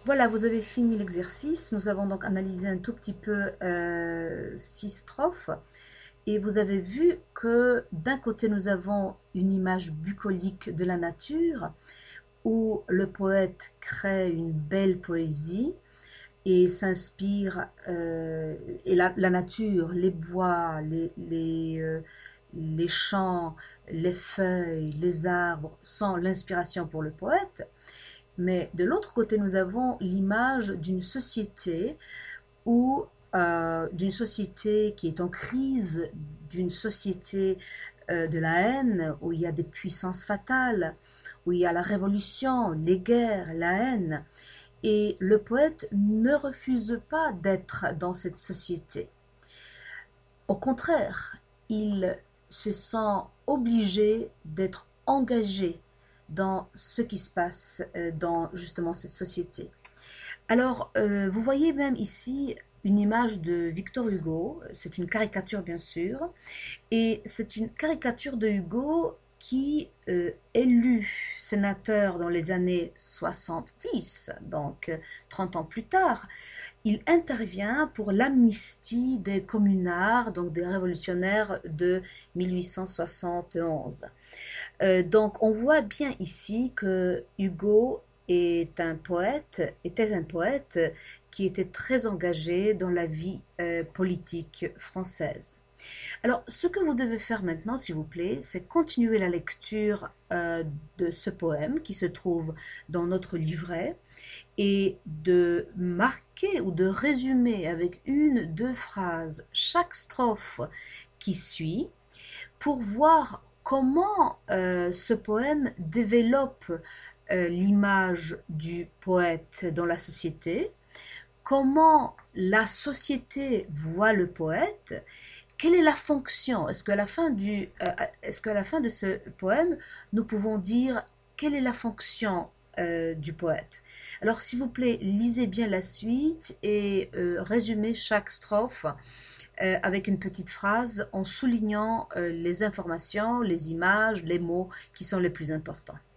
Voilà, vous avez fini l'exercice. Nous avons donc analysé un tout petit peu 6 strophes. Et vous avez vu que d'un côté, nous avons une image bucolique de la nature, où le poète crée une belle poésie et s'inspire, et la nature, les bois, les champs, les feuilles, les arbres sont l'inspiration pour le poète. Mais de l'autre côté, nous avons l'image d'une société ou d'une société qui est en crise, d'une société de la haine, où il y a des puissances fatales, où il y a la révolution, les guerres, la haine. Et le poète ne refuse pas d'être dans cette société. Au contraire, il se sent obligé d'être engagé dans ce qui se passe dans justement cette société. Alors, vous voyez même ici une image de Victor Hugo, c'est une caricature bien sûr, et c'est une caricature de Hugo qui, élu sénateur dans les années 70, donc 30 ans plus tard, il intervient pour l'amnistie des communards, donc des révolutionnaires de 1871. Donc on voit bien ici que Hugo était un poète qui était très engagé dans la vie politique française. Alors, ce que vous devez faire maintenant, s'il vous plaît, c'est continuer la lecture de ce poème qui se trouve dans notre livret et de marquer ou de résumer avec une, deux phrases chaque strophe qui suit pour voir comment ce poème développe l'image du poète dans la société, comment la société voit le poète, quelle est la fonction. Est-ce qu'à la fin de ce poème, nous pouvons dire quelle est la fonction du poète. Alors, s'il vous plaît, lisez bien la suite et résumez chaque strophe avec une petite phrase en soulignant les informations, les images, les mots qui sont les plus importants.